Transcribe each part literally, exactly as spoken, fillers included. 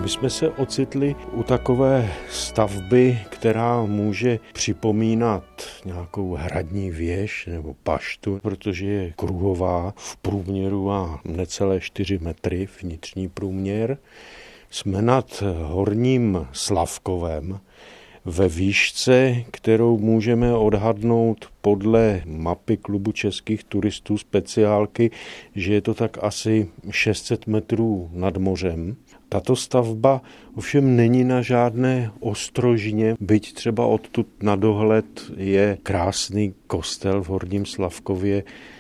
My jsme se ocitli u takové stavby, která může připomínat nějakou hradní věž nebo paštu, protože je kruhová, v průměru má necelé čtyři metry vnitřní průměr. Jsme nad Horním Slavkovem ve výšce, kterou můžeme odhadnout podle mapy Klubu českých turistů speciálky, že je to tak asi šest set metrů nad mořem. Tato stavba ovšem není na žádné ostrožině, byť třeba odtud na dohled je krásný kostel v Horním Slavkově,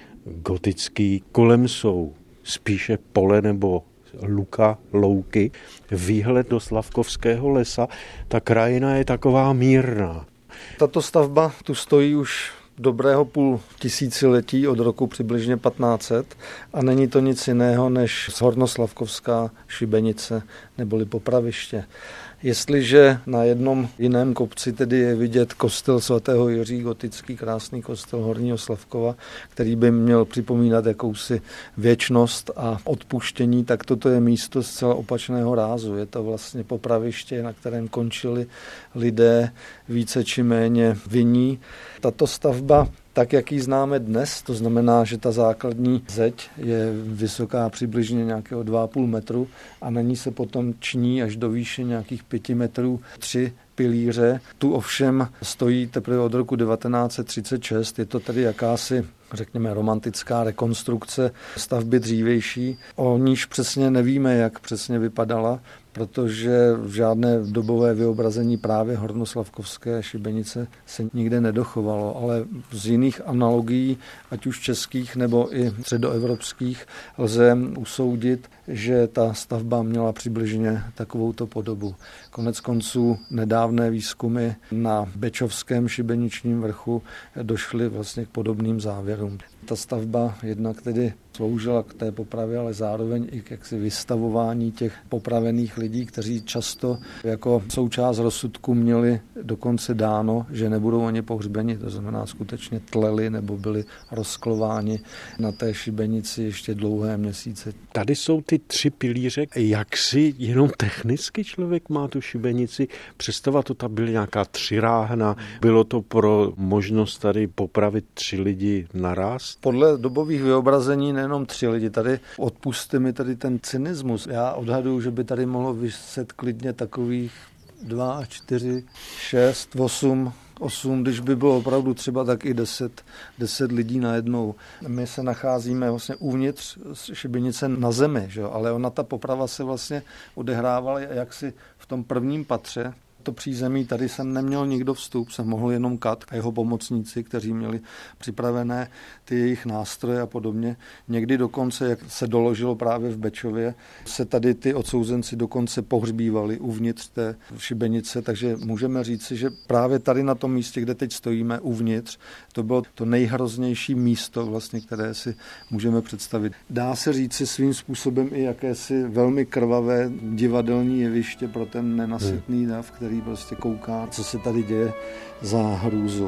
gotický. Kolem jsou spíše pole nebo luka, louky, výhled do Slavkovského lesa, ta krajina je taková mírná. Tato stavba tu stojí už dobrého půl tisíciletí od roku přibližně patnáct set a není to nic jiného než hornoslavkovská šibenice neboli popraviště. Jestliže na jednom jiném kopci tedy je vidět kostel svatého Jiří, gotický krásný kostel Horního Slavkova, který by měl připomínat jakousi věčnost a odpuštění, tak toto je místo zcela opačného rázu. Je to vlastně popraviště, na kterém končili lidé více či méně vinní. Tato stavba, tak jak ji známe dnes, to znamená, že ta základní zeď je vysoká přibližně nějakého dva a půl metru a na ní se potom ční až do výše nějakých pěti metrů tři pilíře. Tu ovšem stojí teprve od roku devatenáct set třicet šest. Je to tedy jakási, řekněme, romantická rekonstrukce stavby dřívější. O níž přesně nevíme, jak přesně vypadala, protože žádné dobové vyobrazení právě hornoslavkovské šibenice se nikde nedochovalo, ale z jiných analogií, ať už českých nebo i středoevropských, lze usoudit, že ta stavba měla přibližně takovouto podobu. Konec konců nedávné výzkumy na Bečovském šibeničním vrchu došly vlastně k podobným závěrům. Ta stavba jednak tedy sloužila k té popravě, ale zároveň i k jaksi vystavování těch popravených lidí, kteří často jako součást rozsudku měli dokonce dáno, že nebudou ani pohřbeni, to znamená skutečně tleli nebo byli rozklováni na té šibenici ještě dlouhé měsíce. Tady jsou ty tři pilíře, jak si jenom technicky člověk má tu šibenici představovat, to tam byly nějaká tři ráhna, bylo to pro možnost tady popravit tři lidi naraz? Podle dobových vyobrazení nejenom tři lidi, tady odpusťte mi tady ten cynismus. Já odhaduju, že by tady mohlo vyset klidně takových dva, čtyři, šest, osm, osm, když by bylo opravdu třeba tak i deset, deset lidí najednou. My se nacházíme vlastně uvnitř šibenice na zemi, že jo? Ale ona ta poprava se vlastně odehrávala jaksi v tom prvním patře. To přízemí, tady jsem neměl nikdo vstup, jsem mohl jenom Kat a jeho pomocníci, kteří měli připravené ty jejich nástroje a podobně. Někdy dokonce, jak se doložilo právě v Bečově, se tady ty odsouzenci dokonce pohřbívali uvnitř té šibenice, takže můžeme říci, že právě tady na tom místě, kde teď stojíme uvnitř, to bylo to nejhroznější místo, vlastně, které si můžeme představit. Dá se říci svým způsobem i jakési velmi krvavé divadelní jeviště pro ten nenasytný dav, který prostě kouká, co se tady děje za hrůzu.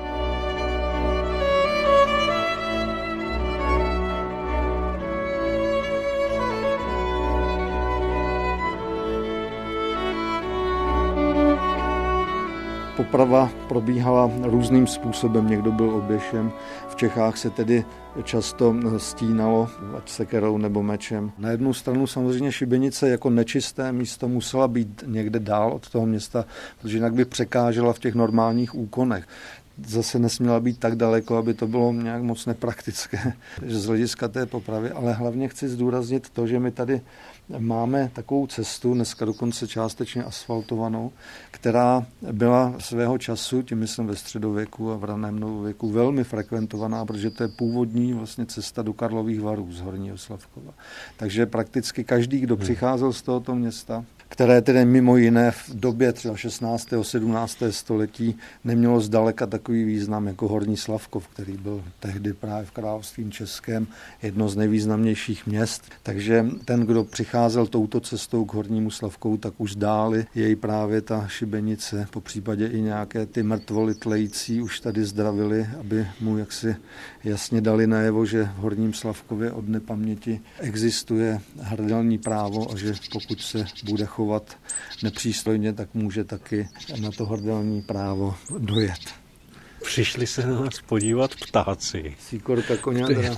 Poprava probíhala různým způsobem, někdo byl oběšen. V Čechách se tedy často stínalo, ať sekerou nebo mečem. Na jednu stranu samozřejmě šibenice jako nečisté místo musela být někde dál od toho města, protože jinak by překážela v těch normálních úkonech. Zase nesměla být tak daleko, aby to bylo nějak moc nepraktické z hlediska té popravy, ale hlavně chci zdůraznit to, že my tady máme takovou cestu, dneska dokonce částečně asfaltovanou, která byla svého času, tím myslím ve středověku a v raném novověku, velmi frekventovaná, protože to je původní vlastně cesta do Karlových Varů z Horního Slavkova. Takže prakticky každý, kdo přicházel z tohoto města, které tedy mimo jiné v době třeba šestnáctého sedmnáctého století nemělo zdaleka takový význam jako Horní Slavkov, který byl tehdy právě v království českém jedno z nejvýznamnějších měst. Takže ten, kdo přicházel touto cestou k Hornímu Slavkovu, tak už dáli jej právě ta šibenice, po případě i nějaké ty mrtvoly tlející už tady zdravili, aby mu jaksi jasně dali najevo, že v Horním Slavkově od nepaměti existuje hrdelní právo a že pokud se bude chovat chovat nepřístojně, tak může taky na to hordelní právo dojet. Přišli se na nás podívat ptáci. Síkorka koňadra.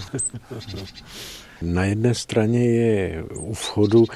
Na jedné straně je u vchodu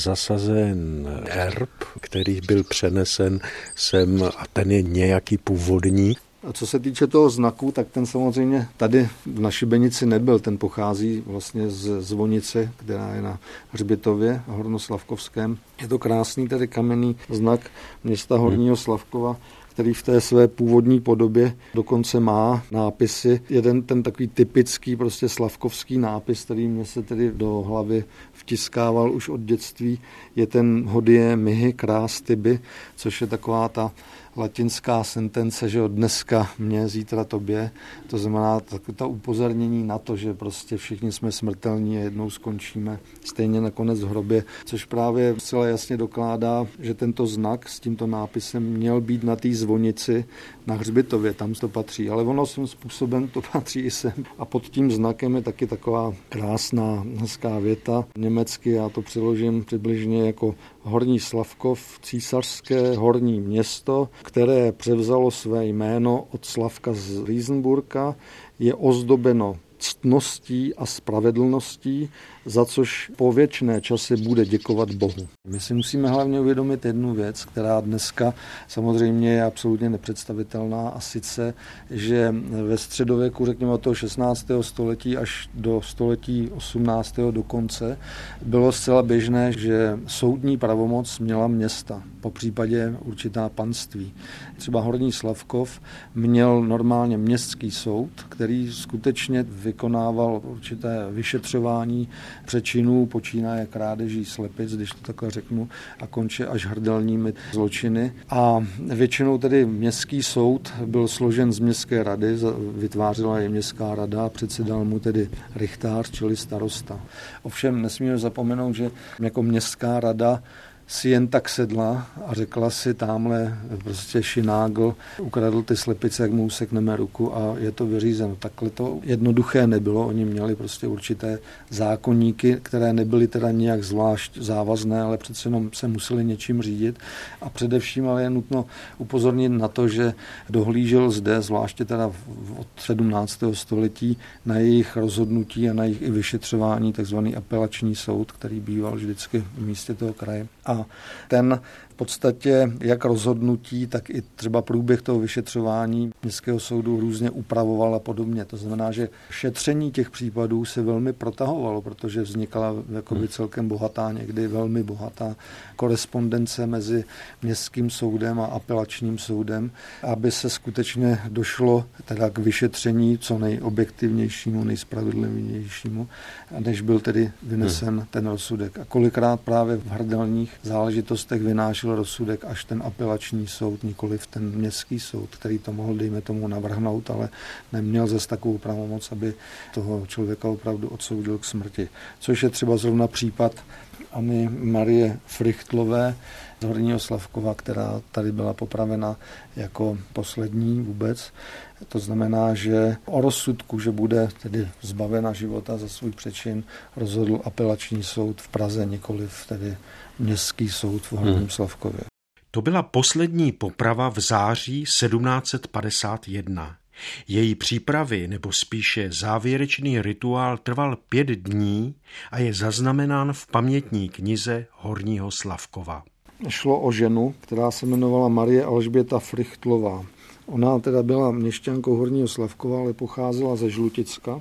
zasazen erb, který byl přenesen sem a ten je nějaký původní. A co se týče toho znaku, tak ten samozřejmě tady na Šibenici nebyl. Ten pochází vlastně z zvonice, která je na hřbitově Hornoslavkovském. Je to krásný tady kamenný znak města Horního Slavkova, který v té své původní podobě dokonce má nápisy. Jeden ten takový typický prostě slavkovský nápis, který mě se tedy do hlavy vtiskával už od dětství, je ten hodie mihi krás tibi, což je taková ta latinská sentence, že od dneska mě, zítra tobě. To znamená ta upozornění na to, že prostě všichni jsme smrtelní a jednou skončíme stejně nakonec v hrobě, což právě zcela jasně dokládá, že tento znak s tímto nápisem měl být na té zvonici na hřbitově, tam to patří, ale ono svým způsobem to patří i sem. A pod tím znakem je taky taková krásná, hezká věta německy, já to přeložím přibližně jako Horní Slavkov, císařské horní město, které převzalo své jméno od Slavka z Riesenburga, je ozdobeno ctností a spravedlností, za což po věčné časy bude děkovat Bohu. My si musíme hlavně uvědomit jednu věc, která dneska samozřejmě je absolutně nepředstavitelná, a sice, že ve středověku, řekněme od toho šestnáctého století až do století osmnáctého do konce, bylo zcela běžné, že soudní pravomoc měla města, po případě určitá panství. Třeba Horní Slavkov měl normálně městský soud, který skutečně vykonával určité vyšetřování přečinů, počínaje krádeží slepic, když to takhle řeknu, a konče až hrdelními zločiny. A většinou tedy městský soud byl složen z městské rady, vytvářela je městská rada a předsedal mu tedy richtář, čili starosta. Ovšem nesmíme zapomenout, že jako městská rada si jen tak sedla a řekla si, támhle prostě Šinágl ukradl ty slepice, jak mu usekneme ruku a je to vyřízeno. Takhle to jednoduché nebylo. Oni měli prostě určité zákoníky, které nebyly teda nějak zvlášť závazné, ale přece jenom se museli něčím řídit. A především ale je nutno upozornit na to, že dohlížel zde, zvláště teda od sedmnáctého století, na jejich rozhodnutí a na jejich i vyšetřování, takzvaný apelační soud, který býval vždycky v místě toho kraje. A ten v podstatě jak rozhodnutí, tak i třeba průběh toho vyšetřování městského soudu různě upravoval a podobně. To znamená, že šetření těch případů se velmi protahovalo, protože vznikala jakoby celkem bohatá, někdy velmi bohatá korespondence mezi městským soudem a apelačním soudem, aby se skutečně došlo teda k vyšetření co nejobjektivnějšímu, nejspravedlivějšímu, než byl tedy vynesen ten rozsudek. A kolikrát právě v hrdelních záležitostech vynášel rozsudek až ten apelační soud, nikoliv ten městský soud, který to mohl, dejme tomu, navrhnout, ale neměl zase takovou pravomoc, aby toho člověka opravdu odsoudil k smrti. Což je třeba zrovna případ Anny Marie Frichtlové z Horního Slavkova, která tady byla popravena jako poslední vůbec. To znamená, že o rozsudku, že bude tedy zbavena života za svůj přečin, rozhodl apelační soud v Praze, nikoliv tedy městský soud v Horním hmm. Slavkově. To byla poslední poprava v září sedmnáct padesát jedna. Její přípravy, nebo spíše závěrečný rituál, trval pět dní a je zaznamenán v pamětní knize Horního Slavkova. Šlo o ženu, která se jmenovala Marie Alžběta Frichtlová. Ona teda byla měšťankou Horního Slavkova, ale pocházela ze Žluticka.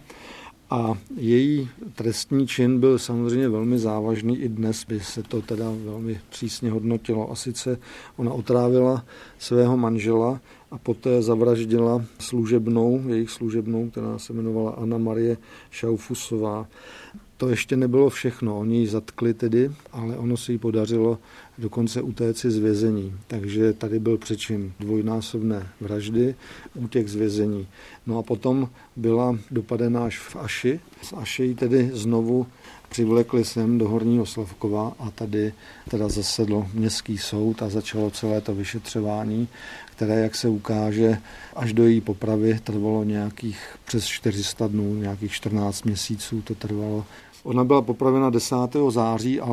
A její trestní čin byl samozřejmě velmi závažný, i dnes by se to teda velmi přísně hodnotilo. A sice ona otrávila svého manžela a poté zavraždila služebnou, jejich služebnou, která se jmenovala Anna Marie Šaufusová. To ještě nebylo všechno, oni ji zatkli tedy, ale ono se jí podařilo dokonce utéci z vězení. Takže tady byl přečin dvojnásobné vraždy, útěk z vězení. No a potom byla dopadena až v Aši. Z Aši ji tedy znovu přivlekli sem do Horního Slavkova a tady teda zasedl městský soud a začalo celé to vyšetřování, které, jak se ukáže, až do její popravy trvalo nějakých přes čtyři sta dnů, nějakých čtrnáct měsíců to trvalo. Ona byla popravena desátého září, ale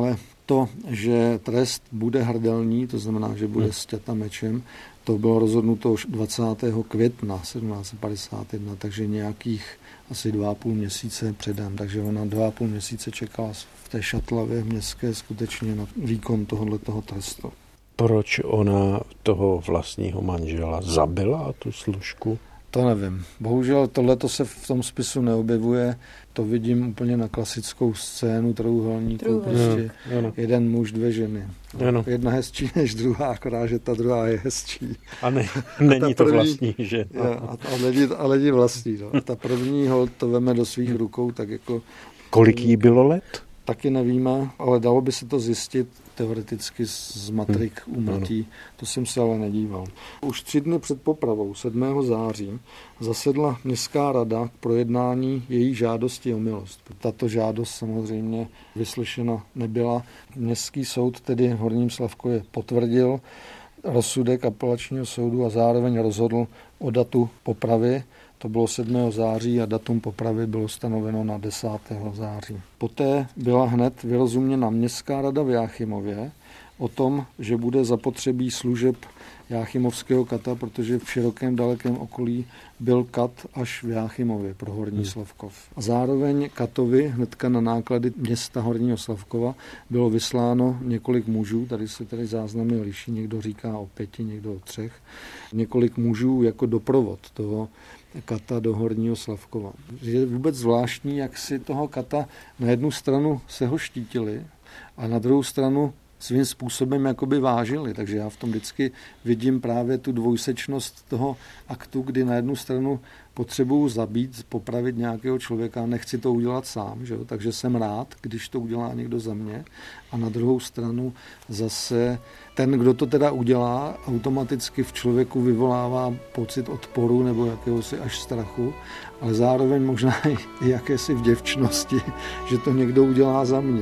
To, že trest bude hrdelní, to znamená, že bude sťata mečem, to bylo rozhodnuto už dvacátého května sedmnáct set padesát jedna, takže nějakých asi dva a půl měsíce předem. Takže ona dva a půl měsíce čekala v té Šatlavě městské skutečně na výkon tohoto trestu. Proč ona toho vlastního manžela zabila, tu služku? To nevím. Bohužel tohleto se v tom spisu neobjevuje. To vidím úplně na klasickou scénu trojúhelníků. Prostě no, jeden muž, dvě ženy. No. Jedna hezčí než druhá, akorát, že ta druhá je hezčí. A ne, není a to první, vlastní žena. A, a, lidi, a lidi vlastní. No. A ta první holt to veme do svých rukou. Tak jako, kolik jí bylo let? Taky nevíme, ale dalo by se to zjistit teoreticky z matrik hmm. úmrtí. To jsem se ale nedíval. Už tři dny před popravou, sedmého září, zasedla městská rada k projednání její žádosti o milost. Tato žádost samozřejmě vyslyšena nebyla. Městský soud tedy v Horním Slavkově potvrdil rozsudek apelačního soudu a zároveň rozhodl o datu popravy. To bylo sedmého září a datum popravy bylo stanoveno na desátého září. Poté byla hned vyrozuměna městská rada v Jáchymově o tom, že bude zapotřebí služeb jáchymovského kata, protože v širokém dalekém okolí byl kat až v Jáchymově pro Horní Slavkov. A zároveň katovi hnedka na náklady města Horního Slavkova bylo vysláno několik mužů, tady se tady záznamy liší, někdo říká o pěti, někdo o třech, několik mužů jako doprovod toho kata do Horního Slavkova. Je vůbec zvláštní, jak si toho kata na jednu stranu se ho štítili a na druhou stranu svým způsobem jakoby vážili. Takže já v tom vždycky vidím právě tu dvojsečnost toho aktu, kdy na jednu stranu potřebuju zabít, popravit nějakého člověka, nechci to udělat sám, že jo? Takže jsem rád, když to udělá někdo za mě. A na druhou stranu zase ten, kdo to teda udělá, automaticky v člověku vyvolává pocit odporu nebo jakéhosi až strachu, ale zároveň možná i jakési vděčnosti, že to někdo udělá za mě.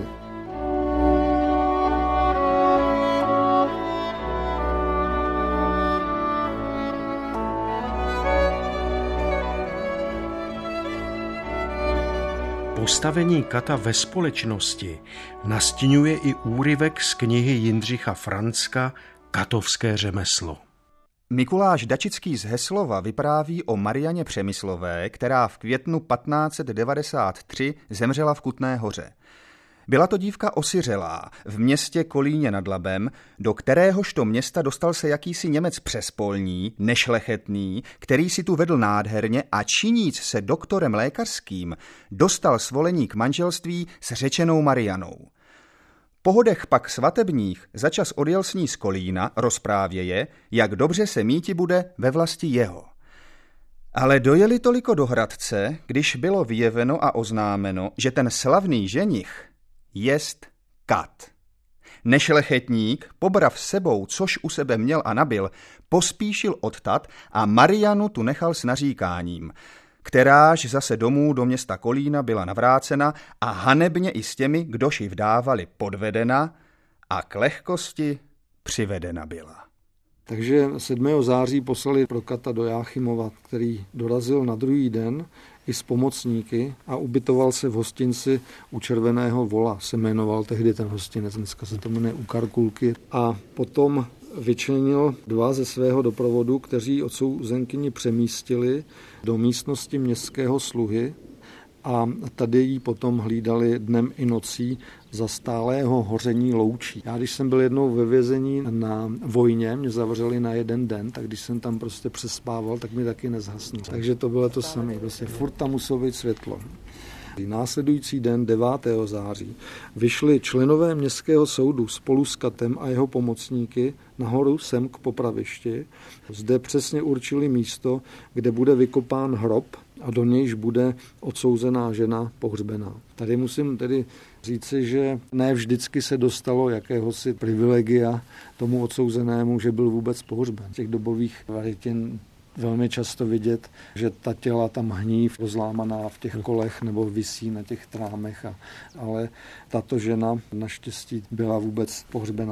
Postavení kata ve společnosti nastiňuje i úryvek z knihy Jindřicha Franzka Katovské řemeslo. Mikuláš Dačický z Heslova vypráví o Marianě Přemyslové, která v květnu patnáct set devadesát tři zemřela v Kutné Hoře. Byla to dívka osiřelá v městě Kolíně nad Labem, do kteréhožto města dostal se jakýsi Němec přespolní, nešlechetný, který si tu vedl nádherně a činíc se doktorem lékařským, dostal svolení k manželství s řečenou Marianou. Po hodech pak svatebních začas odjel s ní z Kolína, rozprávěje, jak dobře se míti bude ve vlasti jeho. Ale dojeli toliko do Hradce, když bylo vyjeveno a oznámeno, že ten slavný ženich jest kat. Nešlechetník, pobrav sebou, což u sebe měl a nabil, pospíšil odtat a Marianu tu nechal s naříkáním, kteráž zase domů do města Kolína byla navrácena a hanebně i s těmi, kdož ji vdávali, podvedena a k lehkosti přivedena byla. Takže sedmého září poslali pro kata do Jáchymova, který dorazil na druhý den i s pomocníky a ubytoval se v hostinci u Červeného vola, se jmenoval tehdy ten hostinec, dneska se to jmenuje u Karkulky. A potom vyčlenil dva ze svého doprovodu, kteří odsouzenkyni přemístili do místnosti městského sluhy a tady ji potom hlídali dnem i nocí za stálého hoření loučí. Já když jsem byl jednou ve vězení na vojně, mě zavřeli na jeden den, tak když jsem tam prostě přespával, tak mi taky nezhasnul. Takže to bylo to samé, prostě furt tam muselo být světlo. Následující den devátého září vyšli členové městského soudu spolu s katem a jeho pomocníky nahoru sem k popravišti. Zde přesně určili místo, kde bude vykopán hrob a do nějž bude odsouzená žena pohřbená. Tady musím tedy říci, že ne vždycky se dostalo jakéhosi privilegia tomu odsouzenému, že byl vůbec pohřben. V těch dobových varitin velmi často vidět, že ta těla tam hní rozlámaná v těch kolech nebo visí na těch trámech, a, ale tato žena naštěstí byla vůbec pohřbena.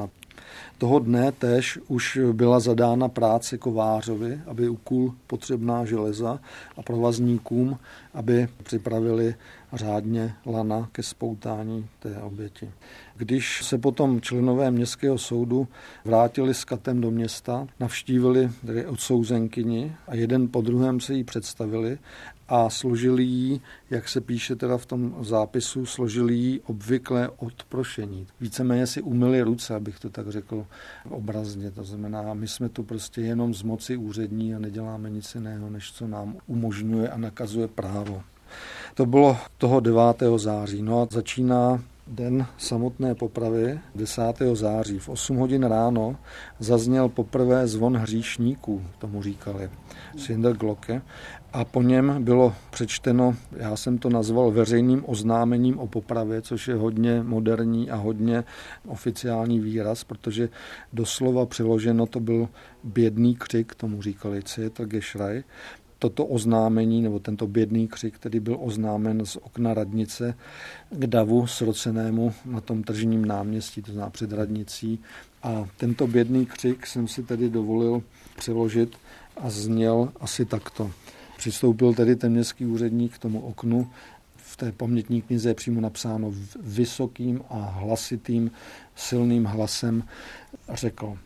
Toho dne též už byla zadána práce kovářovi, aby ukul potřebná železa a provazníkům, aby připravili řádně lana ke spoutání té oběti. Když se potom členové městského soudu vrátili s katem do města, navštívili tedy odsouzenkyni a jeden po druhém se jí představili a složili jí, jak se píše teda v tom zápisu, složili jí obvyklé odprošení. Víceméně si umyli ruce, abych to tak řekl obrazně. To znamená, my jsme tu prostě jenom z moci úřední a neděláme nic jiného, než co nám umožňuje a nakazuje právo. To bylo toho devátého září. No a začíná den samotné popravy desátého září. V osm hodin ráno zazněl poprvé zvon hříšníků, tomu říkali, Sinderglocke, a po něm bylo přečteno, já jsem to nazval veřejným oznámením o popravě, což je hodně moderní a hodně oficiální výraz, protože doslova přeloženo to byl bědný křik, tomu říkali Zetergeschrei. Toto oznámení, nebo tento bědný křik, který byl oznámen z okna radnice k davu srocenému na tom tržním náměstí, to znamená před radnicí. A tento bědný křik jsem si tedy dovolil přeložit a zněl asi takto. Přistoupil tedy ten městský úředník k tomu oknu. V té pamětní knize je přímo napsáno vysokým a hlasitým, silným hlasem a řekl: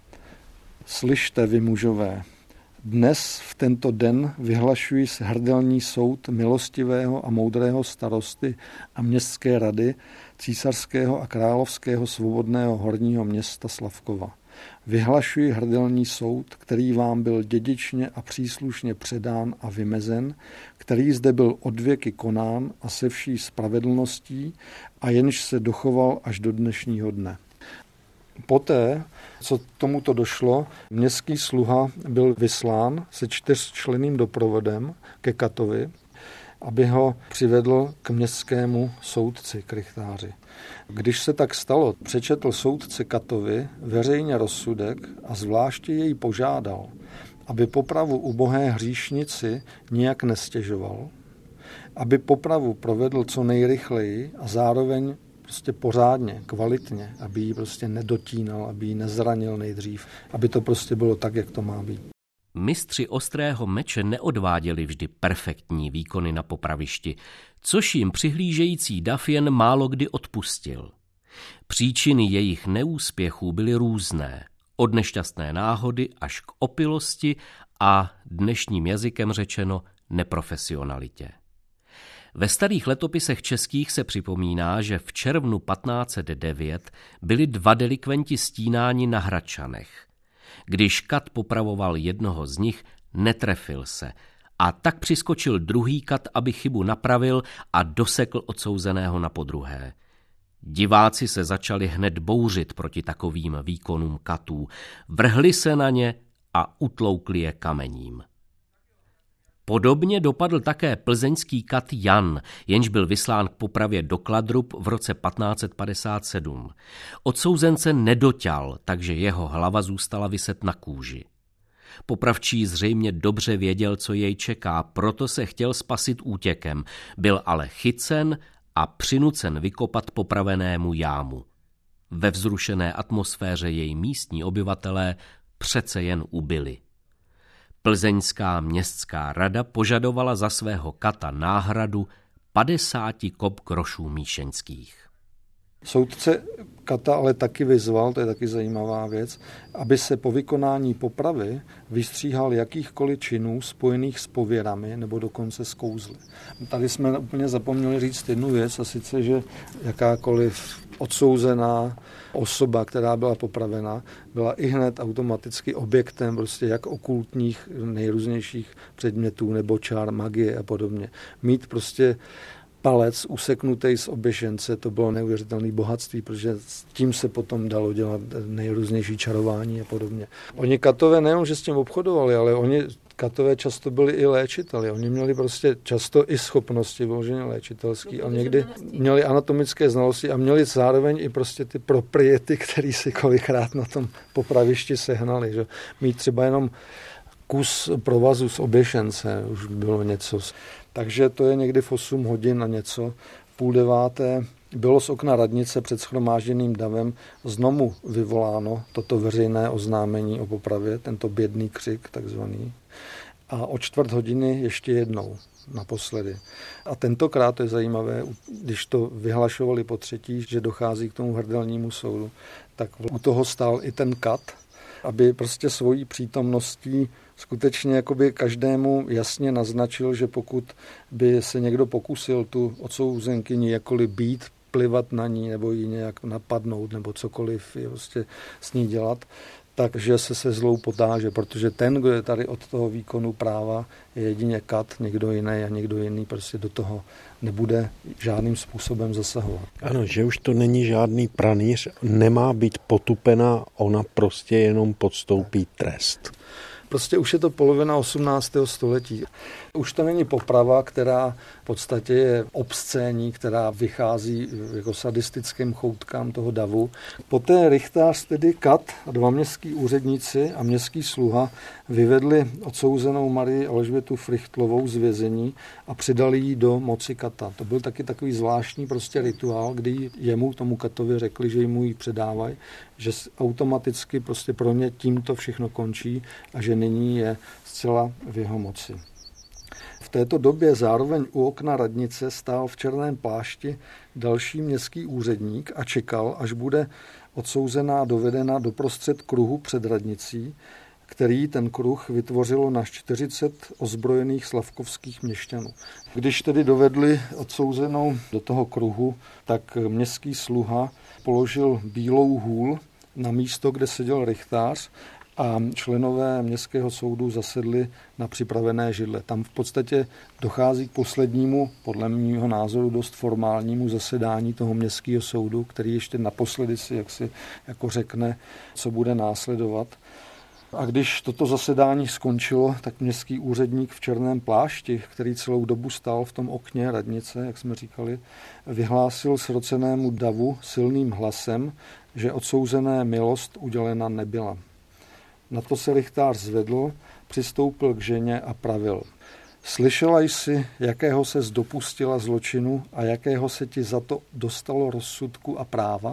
Slyšte vy mužové, dnes v tento den vyhlašuji hrdelní soud milostivého a moudrého starosty a městské rady císařského a královského svobodného horního města Slavkova. Vyhlašuji hrdelní soud, který vám byl dědičně a příslušně předán a vymezen, který zde byl odvěky konán a se vší spravedlností a jenž se dochoval až do dnešního dne. Poté, co tomuto došlo, městský sluha byl vyslán se čtyřčlenným doprovodem ke katovi, aby ho přivedl k městskému soudci, k rychtáři. Když se tak stalo, přečetl soudce katovi veřejně rozsudek a zvláště jej požádal, aby popravu ubohé hříšnici nijak nestěžoval, aby popravu provedl co nejrychleji a zároveň prostě pořádně, kvalitně, aby ji prostě nedotínal, aby ji nezranil nejdřív, aby to prostě bylo tak, jak to má být. Mistři ostrého meče neodváděli vždy perfektní výkony na popravišti, což jim přihlížející dav jen málo kdy odpustil. Příčiny jejich neúspěchů byly různé, od nešťastné náhody až k opilosti a dnešním jazykem řečeno neprofesionalitě. Ve starých letopisech českých se připomíná, že v červnu patnáct set devět byli dva delikventi stínáni na Hradčanech. Když kat popravoval jednoho z nich, netrefil se a tak přiskočil druhý kat, aby chybu napravil a dosekl odsouzeného na podruhé. Diváci se začali hned bouřit proti takovým výkonům katů, vrhli se na ně a utloukli je kamením. Podobně dopadl také plzeňský kat Jan, jenž byl vyslán k popravě do Kladrub v roce patnáct set padesát sedm. Odsouzence nedoťal, takže jeho hlava zůstala viset na kůži. Popravčí zřejmě dobře věděl, co jej čeká, proto se chtěl spasit útěkem, byl ale chycen a přinucen vykopat popravenému jámu. Ve vzrušené atmosféře jej místní obyvatelé přece jen ubili. Plzeňská městská rada požadovala za svého kata náhradu padesáti kop grošů míšeňských. Soudce kata ale taky vyzval, to je taky zajímavá věc, aby se po vykonání popravy vystříhal jakýchkoliv činů spojených s pověrami nebo dokonce s kouzly. Tady jsme úplně zapomněli říct jednu věc, a sice, že jakákoliv odsouzená osoba, která byla popravena, byla i hned automaticky objektem prostě jak okultních nejrůznějších předmětů nebo čár, magie a podobně. Mít prostě palec useknutý z oběšence, to bylo neuvěřitelné bohatství, protože s tím se potom dalo dělat nejrůznější čarování a podobně. Oni katové nejenom, že s tím obchodovali, ale oni katové často byli i léčiteli. Oni měli prostě často i schopnosti vyloženě léčitelský a někdy měli anatomické znalosti a měli zároveň i prostě ty propriety, které si kolikrát na tom popravišti sehnali. Že? Mít třeba jenom kus provazu z oběšence už bylo něco. Takže to je někdy v osm hodin a něco. Půl deváté bylo z okna radnice před shromážděným davem znovu vyvoláno toto veřejné oznámení o popravě, tento bědný křik takzvaný. A o čtvrt hodiny ještě jednou, naposledy. A tentokrát, to je zajímavé, když to vyhlašovali po třetí, že dochází k tomu hrdelnímu soudu, tak u toho stál i ten kat, aby prostě svojí přítomností skutečně jakoby každému jasně naznačil, že pokud by se někdo pokusil tu odsouzenkyni jakkoliv být, plivat na ní nebo ji nějak napadnout nebo cokoliv je prostě s ní dělat, takže se se zlou potáže, protože ten, kdo je tady od toho výkonu práva, je jedině kat, někdo jiný a někdo jiný prostě do toho nebude žádným způsobem zasahovat. Ano, že už to není žádný pranýř, nemá být potupena, ona prostě jenom podstoupí trest. Prostě už je to polovina osmnáctého století. Už to není poprava, která v podstatě je obscénní, která vychází jako sadistickým choutkám toho davu. Poté rychtář, tedy kat, a dva městský úředníci a městský sluha vyvedli odsouzenou Marii Alžbětu Frichtlovou z vězení a přidali ji do moci kata. To byl taky takový zvláštní prostě rituál, kdy jemu, tomu katovi, řekli, že mu ji předávají, že automaticky prostě pro ně tímto všechno končí a že nyní je zcela v jeho moci. V této době zároveň u okna radnice stál v černém plášti další městský úředník a čekal, až bude odsouzená dovedena doprostřed kruhu před radnicí, který ten kruh vytvořilo na čtyřicet ozbrojených slavkovských měšťanů. Když tedy dovedli odsouzenou do toho kruhu, tak městský sluha položil bílou hůl na místo, kde seděl rychtář, a členové městského soudu zasedli na připravené židle. Tam v podstatě dochází k poslednímu, podle mého názoru dost formálnímu zasedání toho městského soudu, který ještě naposledy si jaksi jako řekne, co bude následovat. A když toto zasedání skončilo, tak městský úředník v černém plášti, který celou dobu stál v tom okně radnice, jak jsme říkali, vyhlásil srocenému davu silným hlasem, že odsouzené milost udělena nebyla. Na to se rychtář zvedl, přistoupil k ženě a pravil. Slyšela jsi, jakého se dopustila zločinu a jakého se ti za to dostalo rozsudku a práva?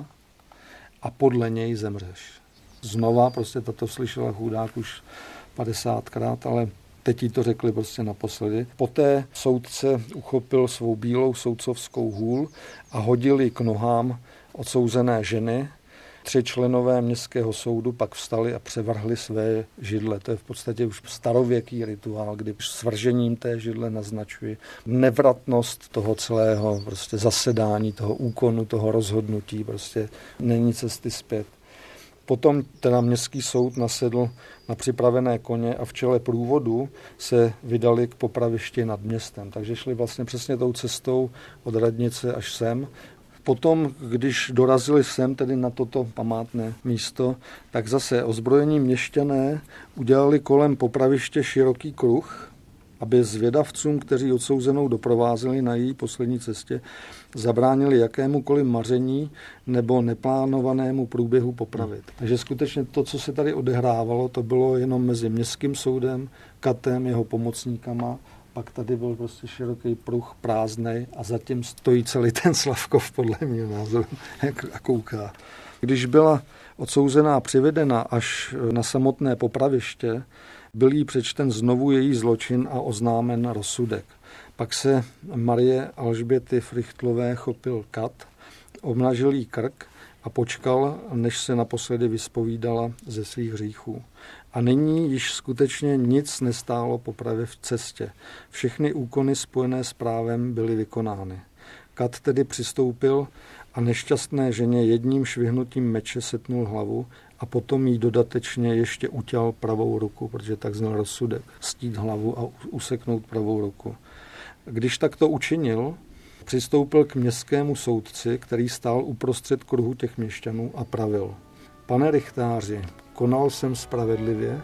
A podle něj zemřeš. Znova prostě tato slyšela chudák už padesátkrát, ale teď jí to řekli prostě naposledy. Poté soudce uchopil svou bílou soudcovskou hůl a hodil ji k nohám odsouzené ženy. Tři členové městského soudu pak vstali a převrhli své židle. To je v podstatě už starověký rituál, kdy svržením té židle naznačuje nevratnost toho celého prostě zasedání, toho úkonu, toho rozhodnutí. Prostě není cesty zpět. Potom teda městský soud nasedl na připravené koně a v čele průvodu se vydali k popravišti nad městem. Takže šli vlastně přesně tou cestou od radnice až sem. Potom, když dorazili sem, tedy na toto památné místo, tak zase ozbrojení měšťané udělali kolem popraviště široký kruh, aby zvědavcům, kteří odsouzenou doprovázeli na její poslední cestě, zabránili jakémukoliv maření nebo neplánovanému průběhu popravy. Takže skutečně to, co se tady odehrávalo, to bylo jenom mezi městským soudem, katem, jeho pomocníkama. Pak tady byl prostě široký pruh prázdnej a zatím stojí celý ten Slavkov, podle mě názoru, a kouká. Když byla odsouzená přivedena až na samotné popraviště, byl jí přečten znovu její zločin a oznámen rozsudek. Pak se Marie Alžběty Frichtlové chopil kat, obnažil jí krk a počkal, než se naposledy vyspovídala ze svých hříchů. A nyní již skutečně nic nestálo popravě v cestě. Všechny úkony spojené s právem byly vykonány. Kat tedy přistoupil a nešťastné ženě jedním švihnutím meče setnul hlavu a potom jí dodatečně ještě utěl pravou ruku, protože tak zněl rozsudek, stít hlavu a useknout pravou ruku. Když tak to učinil, přistoupil k městskému soudci, který stál uprostřed kruhu těch měšťanů a pravil. Pane rychtáři, konal jsem spravedlivě?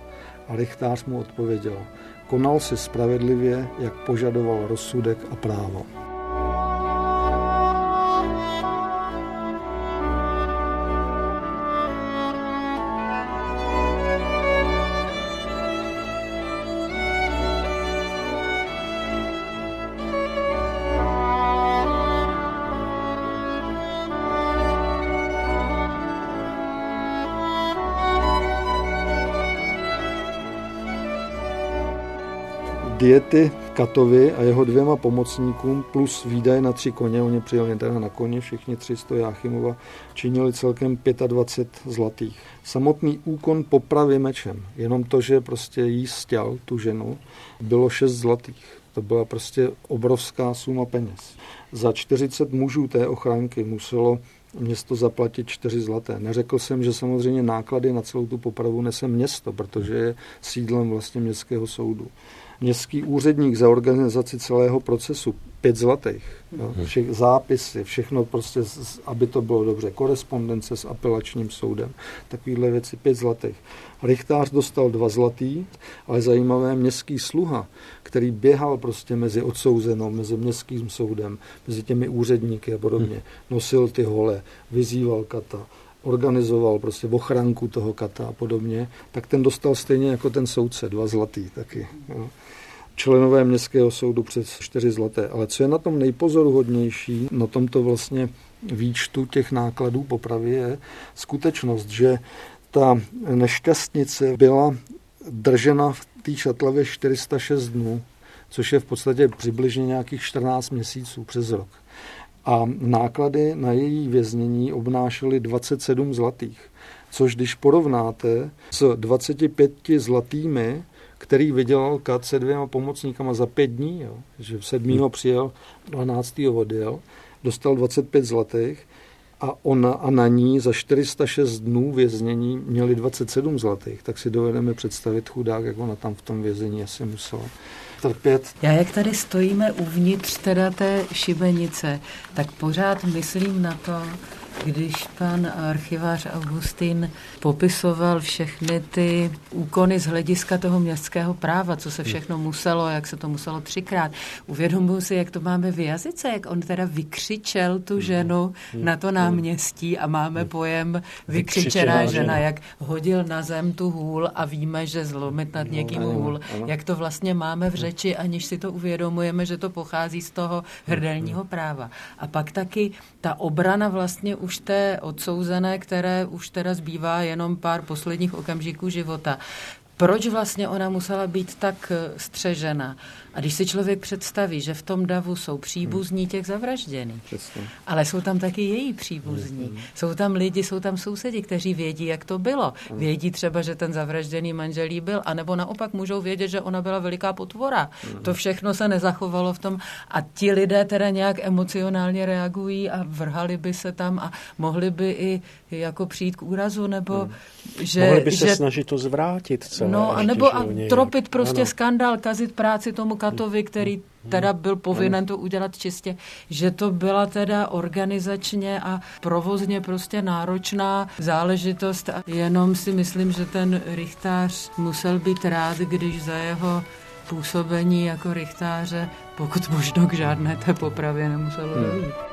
A rychtář mu odpověděl. Konal si spravedlivě, jak požadoval rozsudek a právo. diety Katovi a jeho dvěma pomocníkům plus výdaje na tři koně, oni přijeli teda na koni, všichni tři sto Jáchymova, činili celkem dvacet pět zlatých. Samotný úkon popravy mečem, jenom to, že prostě jí stěl tu ženu, bylo šest zlatých. To byla prostě obrovská suma peněz. Za čtyřicet mužů té ochránky muselo město zaplatit čtyři zlaté. Neřekl jsem, že samozřejmě náklady na celou tu popravu nese město, protože je sídlem vlastně městského soudu. Městský úředník za organizaci celého procesu pět zlatých. Všech zápisy, všechno prostě, aby to bylo dobře. Korespondence s apelačním soudem. Takovýhle věci pět zlatých. Rychtář dostal dva zlatý, ale zajímavé městský sluha, který běhal prostě mezi odsouzenou, mezi městským soudem, mezi těmi úředníky a podobně. Nosil ty hole, vyzýval kata, organizoval prostě ochranku toho kata a podobně, tak ten dostal stejně jako ten soudce, dva zlatý taky. Jo. Členové městského soudu přes čtyři zlaté. Ale co je na tom nejpozoruhodnější, na tomto vlastně výčtu těch nákladů popravy je skutečnost, že ta nešťastnice byla držena v té šatlavě čtyři sta šest dnů, což je v podstatě přibližně nějakých čtrnáct měsíců přes rok. A náklady na její věznění obnášely dvacet sedm zlatých, což když porovnáte s dvaceti pěti zlatými, který vydělal kat se dvěma pomocníkama za pět dní, jo, že v sedmýho přijel, dvanáctého odjel, dostal dvacet pět zlatých a ona a na ní za čtyři sta šest dnů věznění měli dvacet sedm zlatých, tak si dovedeme představit chudák, jak ona tam v tom vězení asi musela trpět. Já jak tady stojíme uvnitř teda té šibenice, tak pořád myslím na to, když pan archivář Augustin popisoval všechny ty úkony z hlediska toho městského práva, co se všechno muselo, jak se to muselo třikrát. Uvědomuji si, jak to máme v jazyce, jak on teda vykřičel tu ženu na to náměstí a máme pojem vykřičená žena, jak hodil na zem tu hůl a víme, že zlomit nad někým hůl, jak to vlastně máme v řeči, aniž si to uvědomujeme, že to pochází z toho hrdelního práva. A pak taky ta obrana vlastně už té odsouzené, které už teda zbývá jenom pár posledních okamžiků života. Proč vlastně ona musela být tak střežena? A když si člověk představí, že v tom davu jsou příbuzní těch zavražděných, Přesně. ale jsou tam taky její příbuzní. Hmm. Jsou tam lidi, jsou tam sousedi, kteří vědí, jak to bylo. Hmm. Vědí třeba, že ten zavražděný manžel jí byl, anebo naopak můžou vědět, že ona byla veliká potvora. Hmm. To všechno se nezachovalo v tom a ti lidé teda nějak emocionálně reagují a vrhali by se tam a mohli by i jako přijít k úrazu, nebo hmm. že... Mohli by se že, snažit to zvrátit celé. No, a nebo a tropit prostě ano. skandál, kazit práci tomu Katovi, který teda byl povinen to udělat čistě, že to byla teda organizačně a provozně prostě náročná záležitost a jenom si myslím, že ten rychtář musel být rád, když za jeho působení jako rychtáře, pokud možno k žádné té popravě nemuselo dojít. Hmm.